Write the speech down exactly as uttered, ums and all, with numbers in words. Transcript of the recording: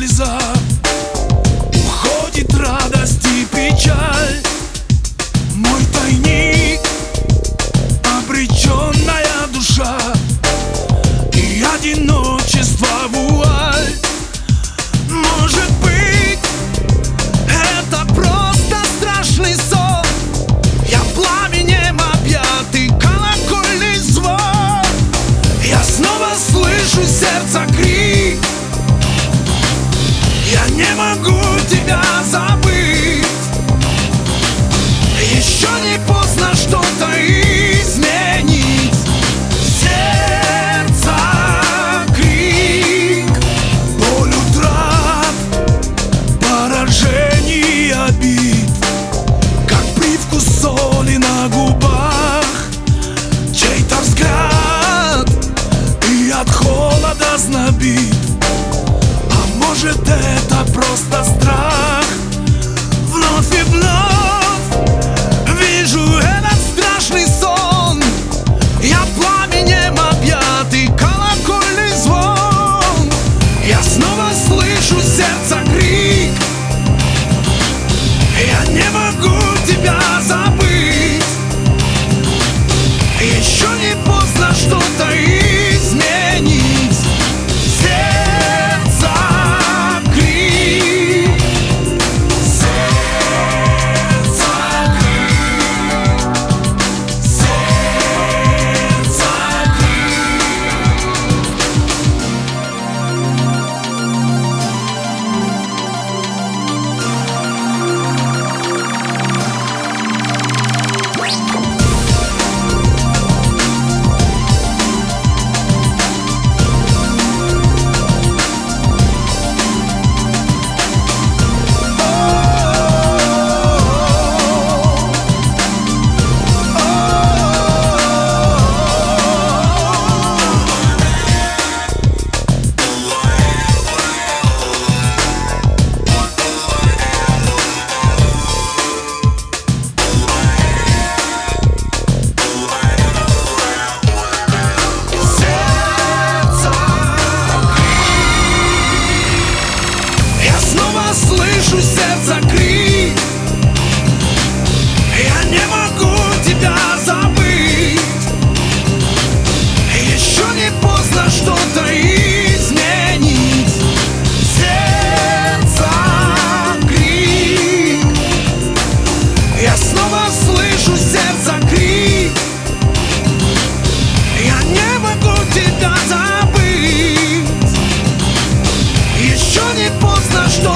слеза, уходит радость и печаль. Мой тайник, обреченная душа и одиночество вуаль. Может быть, это просто страшный сон. Я пламенем объятый, колокольный звон. Я снова слышу сердца крик. Я не могу тебя забыть. Еще не поздно что-то изменить. Сердце крик, боль утрат, поражений обид, как привкус соли на губах, чей-то взгляд и от холода знобит. А может, это просто страх? Вновь и вновь вижу этот страшный сон. Я пламенем объятый, колокольный звон. Я снова слышу сердца крик. Я не могу тебя забыть. Еще не поздно что-то изменить. Сердце крик, сердце крик, сердце слышу сердца крик. Я не могу тебя забыть. Еще не поздно что-то изменить. Сердце крик. Я снова слышу сердца крик. Я не могу тебя забыть. Еще не поздно что